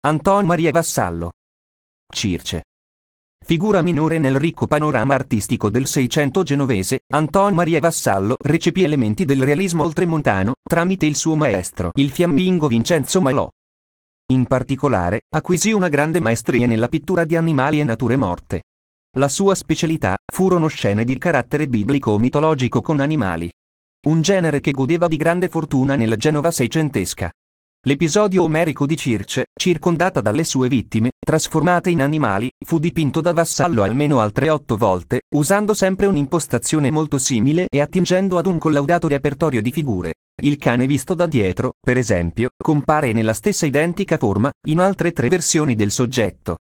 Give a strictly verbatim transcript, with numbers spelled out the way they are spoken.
Anton Maria Vassallo. Circe. Figura minore nel ricco panorama artistico del Seicento genovese, Anton Maria Vassallo recepì elementi del realismo oltremontano tramite il suo maestro, il fiammingo Vincenzo Malò. In particolare, acquisì una grande maestria nella pittura di animali e nature morte. La sua specialità furono scene di carattere biblico-mitologico con animali. Un genere che godeva di grande fortuna nella Genova seicentesca. L'episodio omerico di Circe, circondata dalle sue vittime, trasformate in animali, fu dipinto da Vassallo almeno altre otto volte, usando sempre un'impostazione molto simile e attingendo ad un collaudato repertorio di figure. Il cane visto da dietro, per esempio, compare nella stessa identica forma, in altre tre versioni del soggetto.